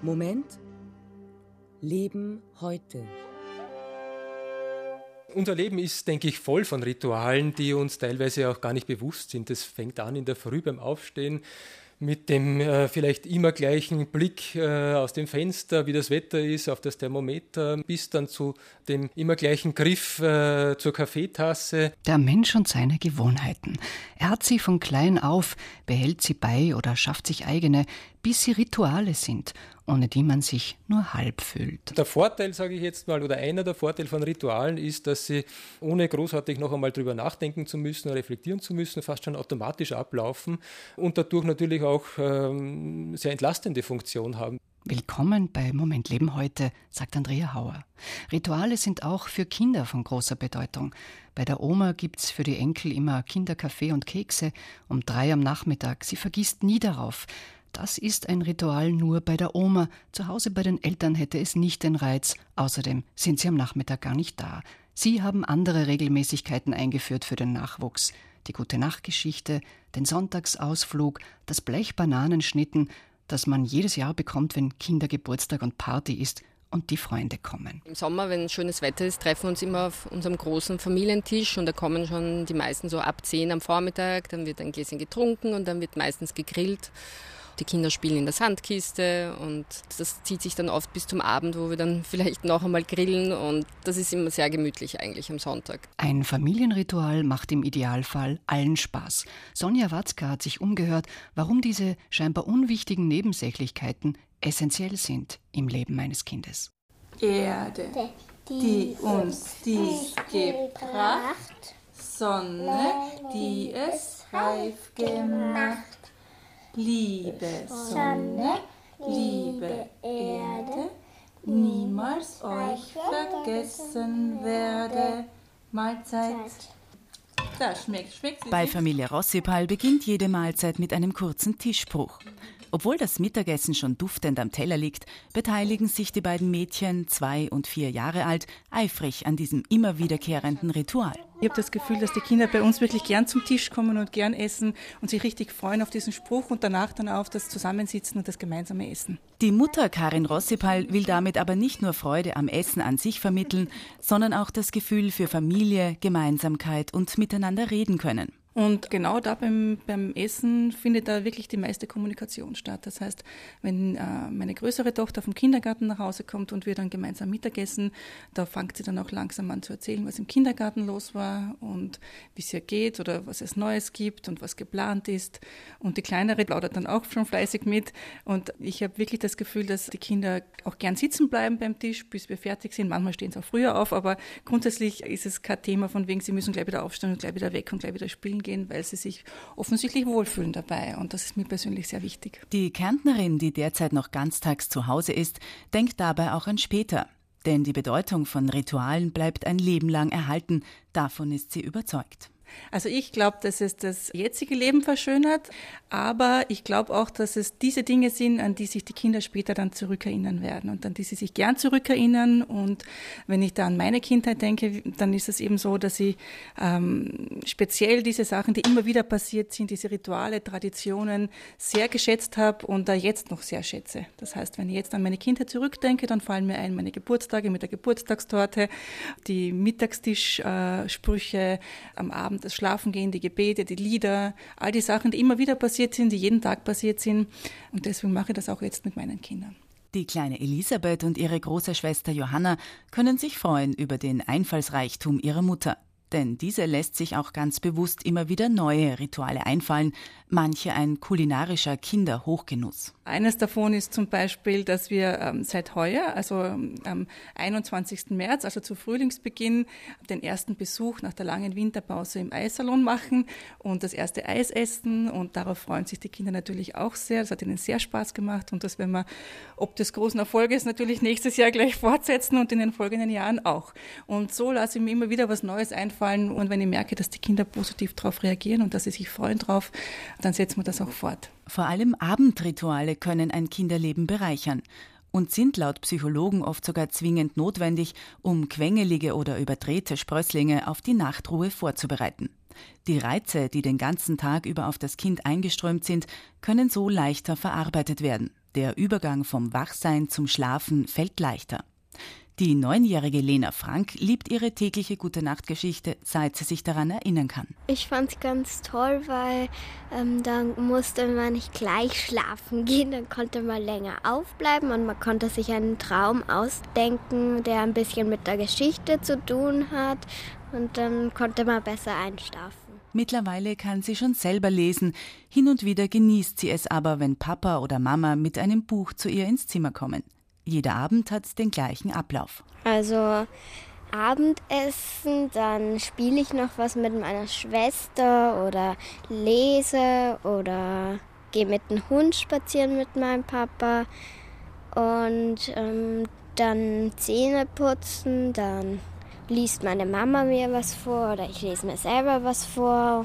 Moment, Leben heute. Unser Leben ist, denke ich, voll von Ritualen, die uns teilweise auch gar nicht bewusst sind. Das fängt an in der Früh beim Aufstehen mit dem vielleicht immer gleichen Blick aus dem Fenster, wie das Wetter ist, auf das Thermometer, bis dann zu dem immer gleichen Griff zur Kaffeetasse. Der Mensch und seine Gewohnheiten. Er hat sie von klein auf, behält sie bei oder schafft sich eigene, bis sie Rituale sind, ohne die man sich nur halb fühlt. Der Vorteil, sage ich jetzt mal, oder einer der Vorteile von Ritualen ist, dass sie, ohne großartig noch einmal drüber nachdenken zu müssen, reflektieren zu müssen, fast schon automatisch ablaufen und dadurch natürlich auch sehr entlastende Funktion haben. Willkommen bei Moment Leben heute, sagt Andrea Hauer. Rituale sind auch für Kinder von großer Bedeutung. Bei der Oma gibt's für die Enkel immer Kinderkaffee und Kekse um 3 am Nachmittag. Sie vergisst nie darauf. Das ist ein Ritual nur bei der Oma. Zu Hause bei den Eltern hätte es nicht den Reiz. Außerdem sind sie am Nachmittag gar nicht da. Sie haben andere Regelmäßigkeiten eingeführt für den Nachwuchs. Die Gute-Nacht-Geschichte, den Sonntagsausflug, das Blech Bananenschnitten, das man jedes Jahr bekommt, wenn Kindergeburtstag und Party ist und die Freunde kommen. Im Sommer, wenn schönes Wetter ist, treffen wir uns immer auf unserem großen Familientisch und da kommen schon die meisten so ab 10 am Vormittag, dann wird ein Gläschen getrunken und dann wird meistens gegrillt. Die Kinder spielen in der Sandkiste und das zieht sich dann oft bis zum Abend, wo wir dann vielleicht noch einmal grillen und das ist immer sehr gemütlich eigentlich am Sonntag. Ein Familienritual macht im Idealfall allen Spaß. Sonja Watzka hat sich umgehört, warum diese scheinbar unwichtigen Nebensächlichkeiten essentiell sind im Leben eines Kindes. Erde, die uns dies gebracht, Sonne, die es reif gemacht. Liebe Sonne, liebe Erde, niemals euch vergessen werde. Mahlzeit. Das schmeckt. Bei Familie Rossipal beginnt jede Mahlzeit mit einem kurzen Tischbruch. Obwohl das Mittagessen schon duftend am Teller liegt, beteiligen sich die beiden Mädchen, 2 und 4 Jahre alt, eifrig an diesem immer wiederkehrenden Ritual. Ich habe das Gefühl, dass die Kinder bei uns wirklich gern zum Tisch kommen und gern essen und sich richtig freuen auf diesen Spruch und danach dann auf das Zusammensitzen und das gemeinsame Essen. Die Mutter Karin Rossipal will damit aber nicht nur Freude am Essen an sich vermitteln, sondern auch das Gefühl für Familie, Gemeinsamkeit und miteinander reden können. Und genau da beim Essen findet da wirklich die meiste Kommunikation statt. Das heißt, wenn meine größere Tochter vom Kindergarten nach Hause kommt und wir dann gemeinsam Mittagessen, da fängt sie dann auch langsam an zu erzählen, was im Kindergarten los war und wie es ihr geht oder was es Neues gibt und was geplant ist. Und die Kleinere plaudert dann auch schon fleißig mit. Und ich habe wirklich das Gefühl, dass die Kinder auch gern sitzen bleiben beim Tisch, bis wir fertig sind. Manchmal stehen sie auch früher auf, aber grundsätzlich ist es kein Thema von wegen, sie müssen gleich wieder aufstehen und gleich wieder weg und gleich wieder spielen gehen, weil sie sich offensichtlich wohlfühlen dabei. Und das ist mir persönlich sehr wichtig. Die Kärntnerin, die derzeit noch ganztags zu Hause ist, denkt dabei auch an später. Denn die Bedeutung von Ritualen bleibt ein Leben lang erhalten. Davon ist sie überzeugt. Also ich glaube, dass es das jetzige Leben verschönert, aber ich glaube auch, dass es diese Dinge sind, an die sich die Kinder später dann zurückerinnern werden und an die sie sich gern zurückerinnern. Und wenn ich da an meine Kindheit denke, dann ist es eben so, dass ich speziell diese Sachen, die immer wieder passiert sind, diese Rituale, Traditionen sehr geschätzt habe und da jetzt noch sehr schätze. Das heißt, wenn ich jetzt an meine Kindheit zurückdenke, dann fallen mir ein meine Geburtstage mit der Geburtstagstorte, die Mittagstischsprüche am Abend, das Schlafengehen, die Gebete, die Lieder, all die Sachen, die immer wieder passiert sind, die jeden Tag passiert sind. Und deswegen mache ich das auch jetzt mit meinen Kindern. Die kleine Elisabeth und ihre große Schwester Johanna können sich freuen über den Einfallsreichtum ihrer Mutter. Denn diese lässt sich auch ganz bewusst immer wieder neue Rituale einfallen, manche ein kulinarischer Kinderhochgenuss. Eines davon ist zum Beispiel, dass wir seit heuer, also am 21. März, also zu Frühlingsbeginn, den ersten Besuch nach der langen Winterpause im Eissalon machen und das erste Eis essen. Und darauf freuen sich die Kinder natürlich auch sehr. Das hat ihnen sehr Spaß gemacht und das werden wir, ob des großen Erfolges, natürlich nächstes Jahr gleich fortsetzen und in den folgenden Jahren auch. Und so lasse ich mir immer wieder was Neues einfallen. Und wenn ich merke, dass die Kinder positiv darauf reagieren und dass sie sich freuen drauf, dann setzen wir das auch fort. Vor allem Abendrituale können ein Kinderleben bereichern und sind laut Psychologen oft sogar zwingend notwendig, um quengelige oder überdrehte Sprösslinge auf die Nachtruhe vorzubereiten. Die Reize, die den ganzen Tag über auf das Kind eingeströmt sind, können so leichter verarbeitet werden. Der Übergang vom Wachsein zum Schlafen fällt leichter. Die 9-jährige Lena Frank liebt ihre tägliche Gute-Nacht-Geschichte, seit sie sich daran erinnern kann. Ich fand es ganz toll, weil dann musste man nicht gleich schlafen gehen, dann konnte man länger aufbleiben und man konnte sich einen Traum ausdenken, der ein bisschen mit der Geschichte zu tun hat und dann konnte man besser einschlafen. Mittlerweile kann sie schon selber lesen. Hin und wieder genießt sie es aber, wenn Papa oder Mama mit einem Buch zu ihr ins Zimmer kommen. Jeder Abend hat den gleichen Ablauf. Also Abendessen, dann spiele ich noch was mit meiner Schwester oder lese oder gehe mit dem Hund spazieren mit meinem Papa und dann Zähne putzen, dann liest meine Mama mir was vor oder ich lese mir selber was vor.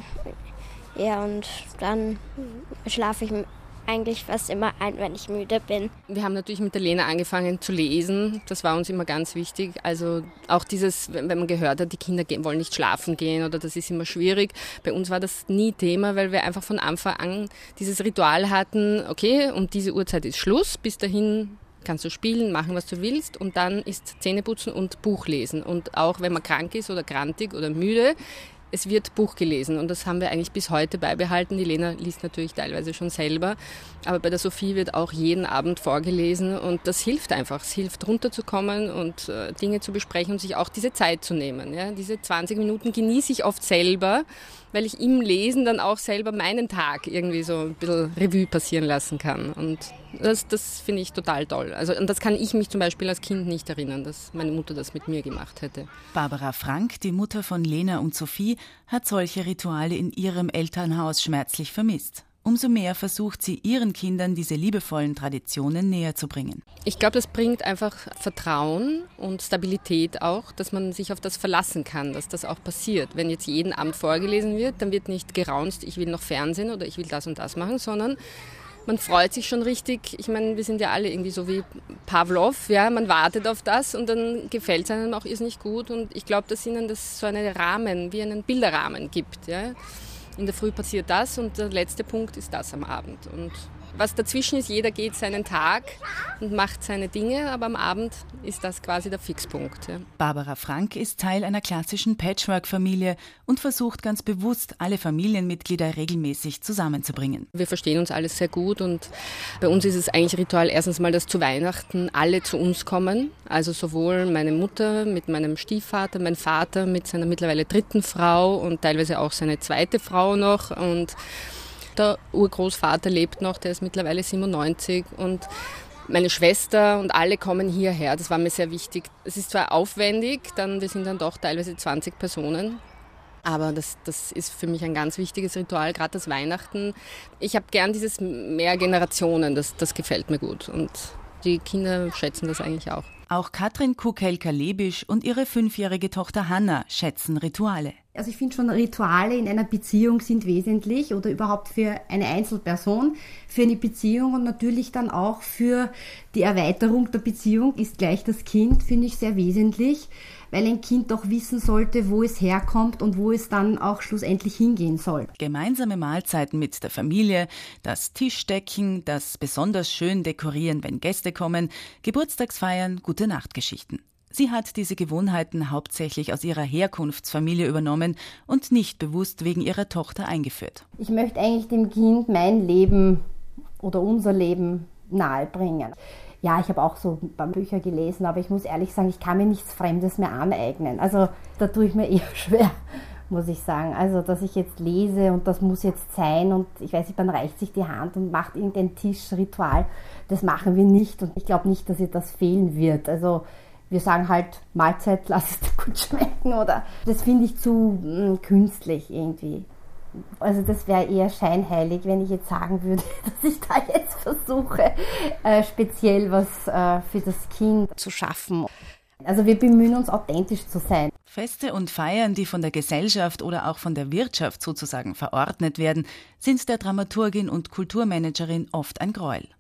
Ja, und dann schlafe ich eigentlich fast immer ein, wenn ich müde bin. Wir haben natürlich mit der Lena angefangen zu lesen. Das war uns immer ganz wichtig. Also auch dieses, wenn man gehört hat, die Kinder wollen nicht schlafen gehen oder das ist immer schwierig. Bei uns war das nie Thema, weil wir einfach von Anfang an dieses Ritual hatten, okay, um diese Uhrzeit ist Schluss, bis dahin kannst du spielen, machen, was du willst und dann ist Zähneputzen und Buch lesen. Und auch wenn man krank ist oder grantig oder müde, es wird Buch gelesen und das haben wir eigentlich bis heute beibehalten. Die Lena liest natürlich teilweise schon selber, aber bei der Sophie wird auch jeden Abend vorgelesen und das hilft einfach. Es hilft runterzukommen und Dinge zu besprechen und sich auch diese Zeit zu nehmen. Ja? Diese 20 Minuten genieße ich oft selber, weil ich im Lesen dann auch selber meinen Tag irgendwie so ein bisschen Revue passieren lassen kann. Und das finde ich total toll. Also an das kann ich mich zum Beispiel als Kind nicht erinnern, dass meine Mutter das mit mir gemacht hätte. Barbara Frank, die Mutter von Lena und Sophie, hat solche Rituale in ihrem Elternhaus schmerzlich vermisst. Umso mehr versucht sie, ihren Kindern diese liebevollen Traditionen näher zu bringen. Ich glaube, das bringt einfach Vertrauen und Stabilität auch, dass man sich auf das verlassen kann, dass das auch passiert. Wenn jetzt jeden Abend vorgelesen wird, dann wird nicht geraunzt, ich will noch Fernsehen oder ich will das und das machen, sondern man freut sich schon richtig. Ich meine, wir sind ja alle irgendwie so wie Pavlov, ja, man wartet auf das und dann gefällt es einem auch irrsinnig gut. Und ich glaube, dass ihnen das so einen Rahmen, wie einen Bilderrahmen gibt, ja. In der Früh passiert das und der letzte Punkt ist das am Abend. Und was dazwischen ist, jeder geht seinen Tag und macht seine Dinge, aber am Abend ist das quasi der Fixpunkt. Ja. Barbara Frank ist Teil einer klassischen Patchwork-Familie und versucht ganz bewusst, alle Familienmitglieder regelmäßig zusammenzubringen. Wir verstehen uns alles sehr gut und bei uns ist es eigentlich Ritual erstens mal, dass zu Weihnachten alle zu uns kommen. Also sowohl meine Mutter mit meinem Stiefvater, mein Vater mit seiner mittlerweile 3. Frau und teilweise auch seine 2. Frau noch und der Urgroßvater lebt noch, der ist mittlerweile 97 und meine Schwester und alle kommen hierher. Das war mir sehr wichtig. Es ist zwar aufwendig, wir sind dann doch teilweise 20 Personen, aber das ist für mich ein ganz wichtiges Ritual, gerade das Weihnachten. Ich habe gern dieses mehr Generationen, das gefällt mir gut und die Kinder schätzen das eigentlich auch. Auch Katrin Kukelka-Lebisch und ihre 5-jährige Tochter Hanna schätzen Rituale. Also ich finde schon, Rituale in einer Beziehung sind wesentlich oder überhaupt für eine Einzelperson, für eine Beziehung und natürlich dann auch für die Erweiterung der Beziehung ist gleich das Kind, finde ich sehr wesentlich, weil ein Kind doch wissen sollte, wo es herkommt und wo es dann auch schlussendlich hingehen soll. Gemeinsame Mahlzeiten mit der Familie, das Tischdecken, das besonders schön dekorieren, wenn Gäste kommen, Geburtstagsfeiern, Gute-Nacht-Geschichten. Sie hat diese Gewohnheiten hauptsächlich aus ihrer Herkunftsfamilie übernommen und nicht bewusst wegen ihrer Tochter eingeführt. Ich möchte eigentlich dem Kind mein Leben oder unser Leben nahebringen. Ja, ich habe auch so ein paar Bücher gelesen, aber ich muss ehrlich sagen, ich kann mir nichts Fremdes mehr aneignen. Also da tue ich mir eher schwer, muss ich sagen. Also, dass ich jetzt lese und das muss jetzt sein und ich weiß nicht, man reicht sich die Hand und macht irgendein Tischritual. Das machen wir nicht und ich glaube nicht, dass ihr das fehlen wird. Also wir sagen halt, Mahlzeit, lass es dir gut schmecken oder das finde ich zu künstlich irgendwie. Also das wäre eher scheinheilig, wenn ich jetzt sagen würde, dass ich da jetzt versuche, speziell was für das Kind zu schaffen. Also wir bemühen uns, authentisch zu sein. Feste und Feiern, die von der Gesellschaft oder auch von der Wirtschaft sozusagen verordnet werden, sind der Dramaturgin und Kulturmanagerin oft ein Gräuel.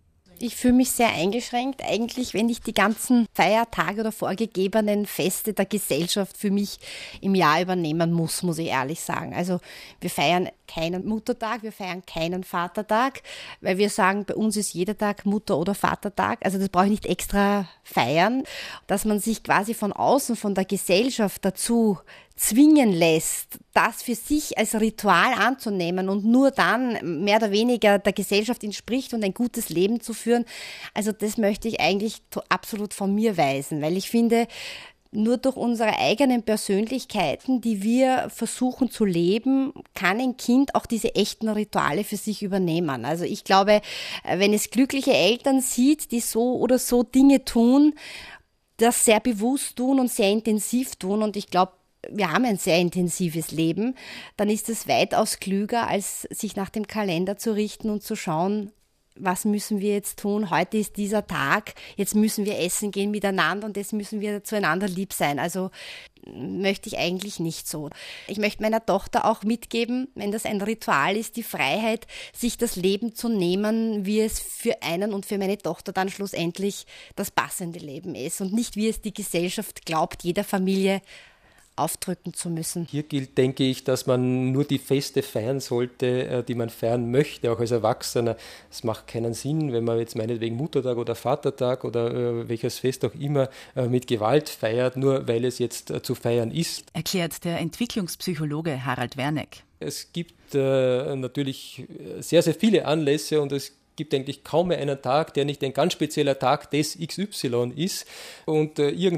Ich fühle mich sehr eingeschränkt eigentlich, wenn ich die ganzen Feiertage oder vorgegebenen Feste der Gesellschaft für mich im Jahr übernehmen muss ich ehrlich sagen. Also wir feiern keinen Muttertag, wir feiern keinen Vatertag, weil wir sagen, bei uns ist jeder Tag Mutter- oder Vatertag. Also das brauche ich nicht extra feiern. Dass man sich quasi von außen, von der Gesellschaft dazu zwingen lässt, das für sich als Ritual anzunehmen und nur dann mehr oder weniger der Gesellschaft entspricht und ein gutes Leben zu führen. Also das möchte ich eigentlich absolut von mir weisen, weil ich finde, nur durch unsere eigenen Persönlichkeiten, die wir versuchen zu leben, kann ein Kind auch diese echten Rituale für sich übernehmen. Also ich glaube, wenn es glückliche Eltern sieht, die so oder so Dinge tun, das sehr bewusst tun und sehr intensiv tun, und ich glaube, wir haben ein sehr intensives Leben, dann ist es weitaus klüger, als sich nach dem Kalender zu richten und zu schauen, was müssen wir jetzt tun? Heute ist dieser Tag, jetzt müssen wir essen gehen miteinander und jetzt müssen wir zueinander lieb sein. Also möchte ich eigentlich nicht so. Ich möchte meiner Tochter auch mitgeben, wenn das ein Ritual ist, die Freiheit, sich das Leben zu nehmen, wie es für einen und für meine Tochter dann schlussendlich das passende Leben ist und nicht, wie es die Gesellschaft glaubt, jeder Familie aufdrücken zu müssen. Hier gilt, denke ich, dass man nur die Feste feiern sollte, die man feiern möchte, auch als Erwachsener. Es macht keinen Sinn, wenn man jetzt meinetwegen Muttertag oder Vatertag oder welches Fest auch immer mit Gewalt feiert, nur weil es jetzt zu feiern ist. Erklärt der Entwicklungspsychologe Harald Werneck. Es gibt natürlich sehr, sehr viele Anlässe und es gibt eigentlich kaum mehr einen Tag, der nicht ein ganz spezieller Tag des XY ist und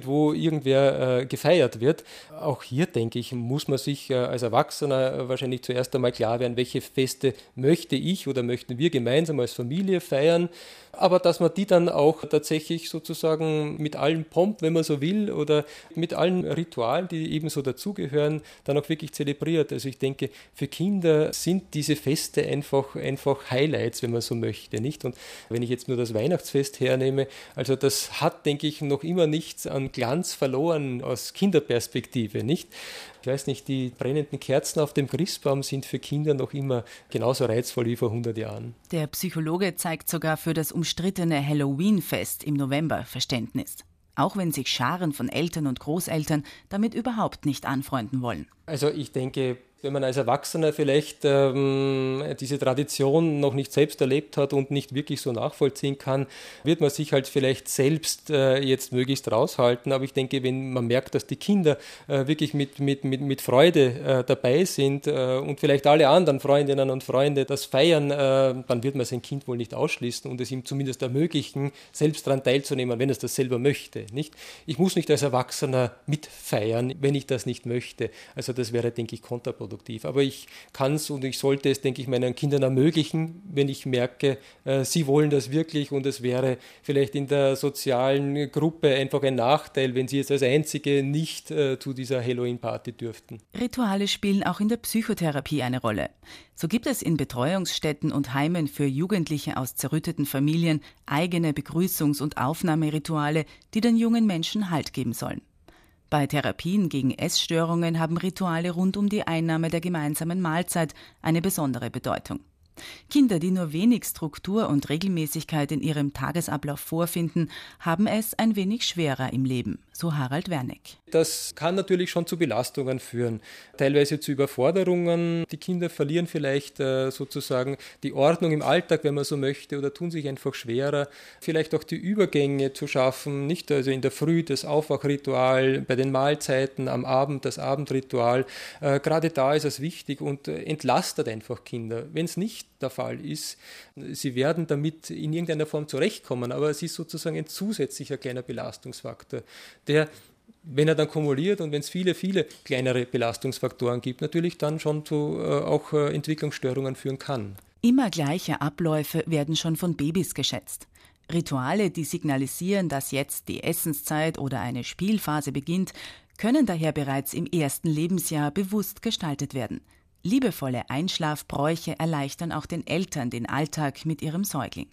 irgendwer gefeiert wird. Auch hier, denke ich, muss man sich als Erwachsener wahrscheinlich zuerst einmal klar werden, welche Feste möchte ich oder möchten wir gemeinsam als Familie feiern, aber dass man die dann auch tatsächlich sozusagen mit allem Pomp, wenn man so will, oder mit allen Ritualen, die ebenso dazugehören, dann auch wirklich zelebriert. Also ich denke, für Kinder sind diese Feste einfach Highlights, wenn man so möchte, nicht? Und wenn ich jetzt nur das Weihnachtsfest hernehme, also das hat, denke ich, noch immer nichts an Glanz verloren aus Kinderperspektive, nicht? Ich weiß nicht, die brennenden Kerzen auf dem Christbaum sind für Kinder noch immer genauso reizvoll wie vor 100 Jahren. Der Psychologe zeigt sogar für das umstrittene Halloween-Fest im November Verständnis. Auch wenn sich Scharen von Eltern und Großeltern damit überhaupt nicht anfreunden wollen. Also ich denke, wenn man als Erwachsener vielleicht diese Tradition noch nicht selbst erlebt hat und nicht wirklich so nachvollziehen kann, wird man sich halt vielleicht selbst jetzt möglichst raushalten. Aber ich denke, wenn man merkt, dass die Kinder wirklich mit Freude dabei sind und vielleicht alle anderen Freundinnen und Freunde das feiern, dann wird man sein Kind wohl nicht ausschließen und es ihm zumindest ermöglichen, selbst daran teilzunehmen, wenn es das selber möchte. Nicht? Ich muss nicht als Erwachsener mitfeiern, wenn ich das nicht möchte. Also das wäre, denke ich, kontraproduktiv. Aber ich kann es und ich sollte es, denke ich, meinen Kindern ermöglichen, wenn ich merke, sie wollen das wirklich und es wäre vielleicht in der sozialen Gruppe einfach ein Nachteil, wenn sie jetzt als Einzige nicht zu dieser Halloween-Party dürften. Rituale spielen auch in der Psychotherapie eine Rolle. So gibt es in Betreuungsstätten und Heimen für Jugendliche aus zerrütteten Familien eigene Begrüßungs- und Aufnahmerituale, die den jungen Menschen Halt geben sollen. Bei Therapien gegen Essstörungen haben Rituale rund um die Einnahme der gemeinsamen Mahlzeit eine besondere Bedeutung. Kinder, die nur wenig Struktur und Regelmäßigkeit in ihrem Tagesablauf vorfinden, haben es ein wenig schwerer im Leben, so Harald Werneck. Das kann natürlich schon zu Belastungen führen, teilweise zu Überforderungen. Die Kinder verlieren vielleicht sozusagen die Ordnung im Alltag, wenn man so möchte, oder tun sich einfach schwerer. Vielleicht auch die Übergänge zu schaffen, nicht also in der Früh das Aufwachritual, bei den Mahlzeiten, am Abend das Abendritual. Gerade da ist es wichtig und entlastet einfach Kinder. Wenn es nicht der Fall ist, sie werden damit in irgendeiner Form zurechtkommen, aber es ist sozusagen ein zusätzlicher kleiner Belastungsfaktor, der, wenn er dann kumuliert und wenn es viele, viele kleinere Belastungsfaktoren gibt, natürlich dann schon zu auch Entwicklungsstörungen führen kann. Immer gleiche Abläufe werden schon von Babys geschätzt. Rituale, die signalisieren, dass jetzt die Essenszeit oder eine Spielphase beginnt, können daher bereits im ersten Lebensjahr bewusst gestaltet werden. Liebevolle Einschlafbräuche erleichtern auch den Eltern den Alltag mit ihrem Säugling.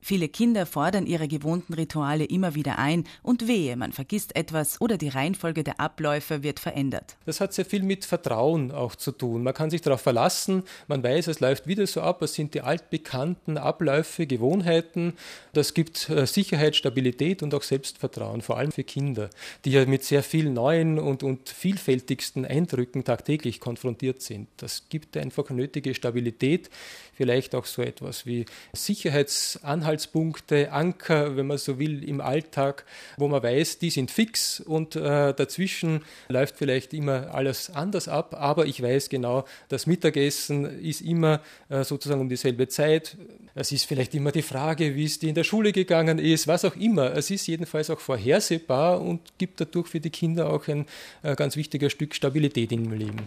Viele Kinder fordern ihre gewohnten Rituale immer wieder ein und wehe, man vergisst etwas oder die Reihenfolge der Abläufe wird verändert. Das hat sehr viel mit Vertrauen auch zu tun. Man kann sich darauf verlassen, man weiß, es läuft wieder so ab, es sind die altbekannten Abläufe, Gewohnheiten. Das gibt Sicherheit, Stabilität und auch Selbstvertrauen, vor allem für Kinder, die ja mit sehr vielen neuen und vielfältigsten Eindrücken tagtäglich konfrontiert sind. Das gibt einfach nötige Stabilität, vielleicht auch so etwas wie Sicherheitsanhaltspunkte, Anker, wenn man so will, im Alltag, wo man weiß, die sind fix und dazwischen läuft vielleicht immer alles anders ab, aber ich weiß genau, das Mittagessen ist immer sozusagen um dieselbe Zeit. Es ist vielleicht immer die Frage, wie es dir in der Schule gegangen ist, was auch immer. Es ist jedenfalls auch vorhersehbar und gibt dadurch für die Kinder auch ein ganz wichtiges Stück Stabilität im Leben.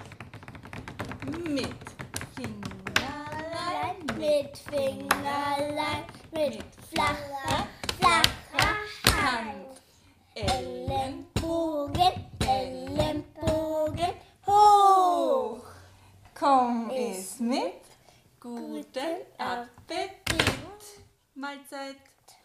Mit Fingerlein, mit flacher Hand. Ellenbogen hoch. Komm, iss mit. Guten Appetit. Mahlzeit.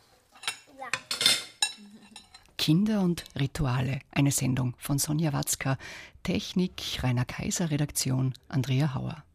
Kinder und Rituale, eine Sendung von Sonja Watzka, Technik Rainer Kaiser, Redaktion Andrea Hauer.